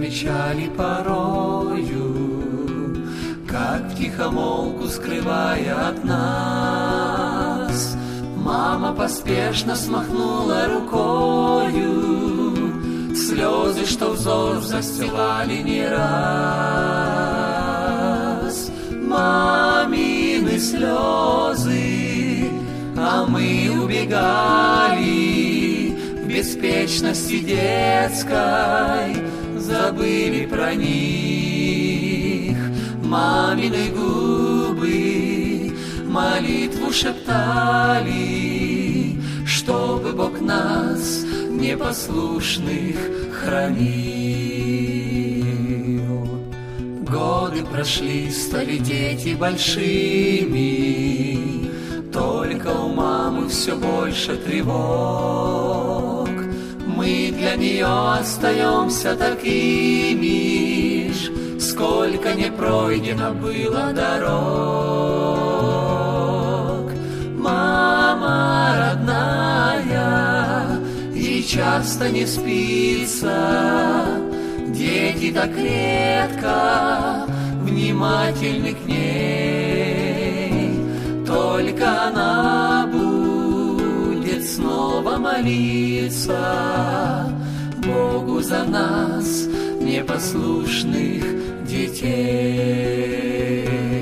печали порою, как втихомолку скрывая от нас. Мама поспешно смахнула рукою слезы, что взор застилали не раз. Мамины слезы, а мы убегали в беспечности детской, забыли про них. Мамины губы молитву шептали, чтобы Бог нас непослушных хранил. Годы прошли, стали дети большими, только у мамы все больше тревог. Мы для нее остаемся такими ж, сколько не пройдено было дорог. Мама родная, ей часто не спится, дети так редко внимательны к ней. Только она будет снова молиться Богу за нас, непослушных детей.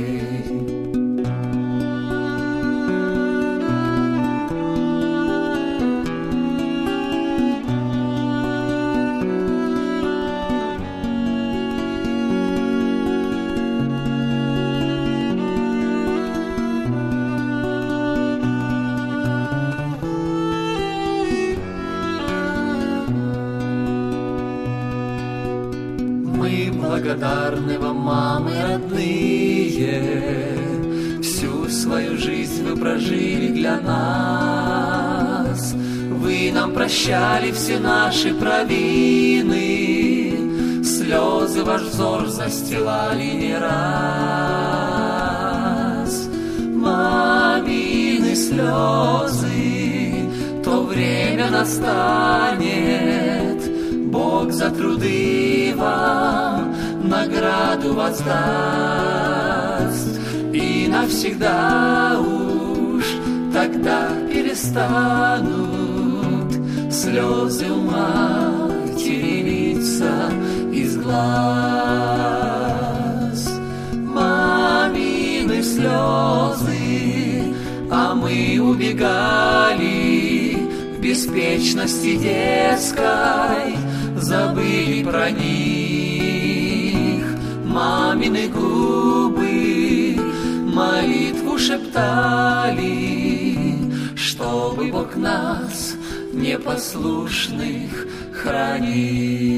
Благодарны вам, мамы родные, всю свою жизнь вы прожили для нас. Вы нам прощали все наши провины, слезы ваш взор застилали не раз. Мамины слезы, то время настанет, Бог за труды вам награду воздаст, и навсегда уж тогда перестанут слезы у матери литься из глаз. Мамины слезы, а мы убегали в беспечности детской, забыли про них. Мамины губы молитву шептали, чтобы Бог нас, непослушных, хранил.